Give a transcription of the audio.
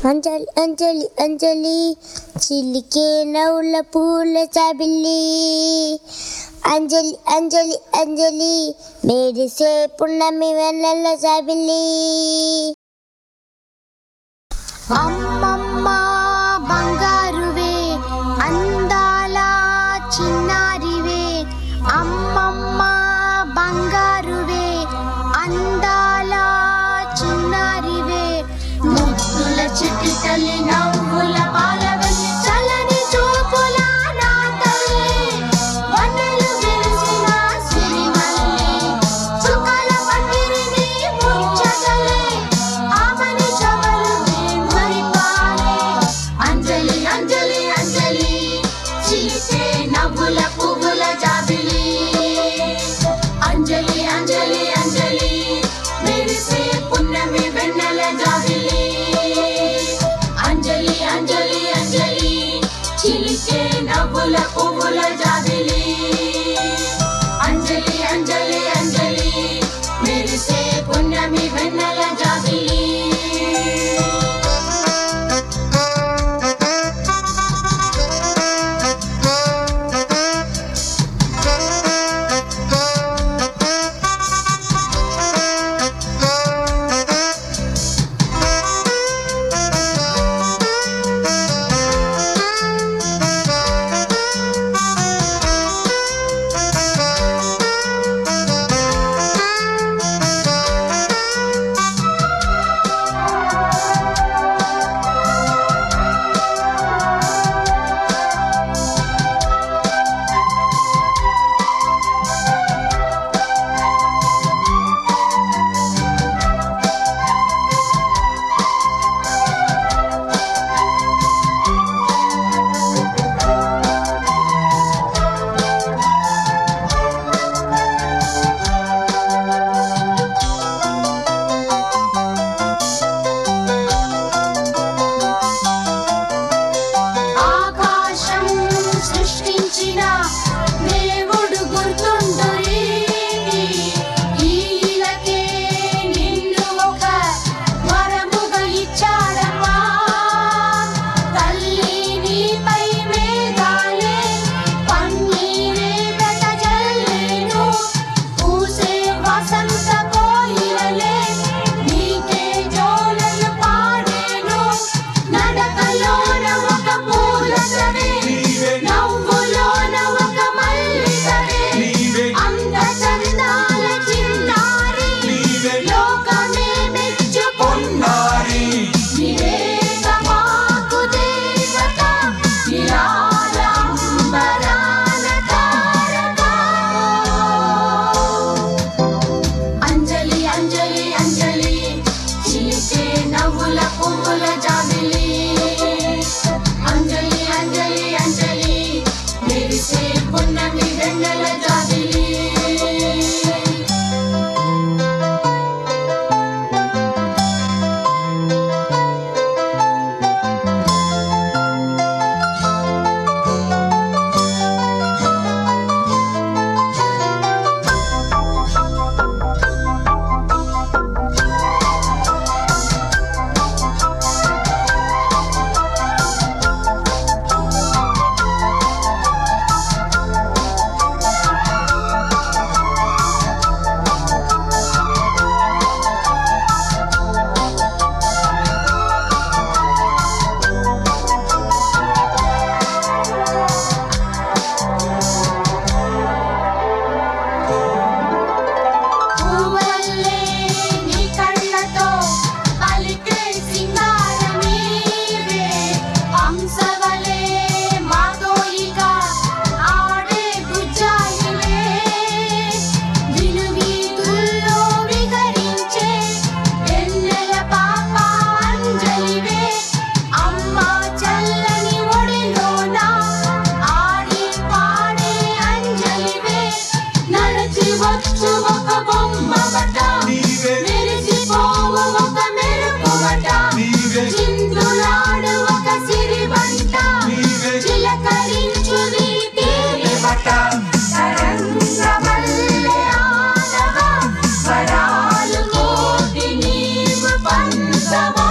అంజలి అంజలి అంజలి చిలికే నవ్వుల పూల చాబిల్లి అంజలి అంజలి అంజలి మెరిసే పున్నమి వెన్నెల చాబిల్లి. అమ్మమ్మ బంగారువే అందాల చిన్నారివే, అమ్మమ్మ బంగారువే అందాల చిన్నారివే, ముద్దుల చిట్టి తల్లి నవ్వుల పాలవల్లి చల్లని చూపుల నా తల్లి, వన్నెలు విరిసిన సిరిమల్లి చుక్కల పందిరిని ముచ్చటలే ఆమని చవలు మరిపాలే. అంజలి అంజలి అంజలి చిలికే నవ్వుల పువ్వుల జాబిలి, అంజలి అంజలి అంజలి మెరిసే పున్నమి వెన్నెల జాబిలి, అంజలి అంజలి అంజలి చిలికే నవ్వుల పువ్వుల జాబిలి, అంజలి అంజలి అంజలి మెరిసే పున్నమి వెన్నెల జాబిలి. Sama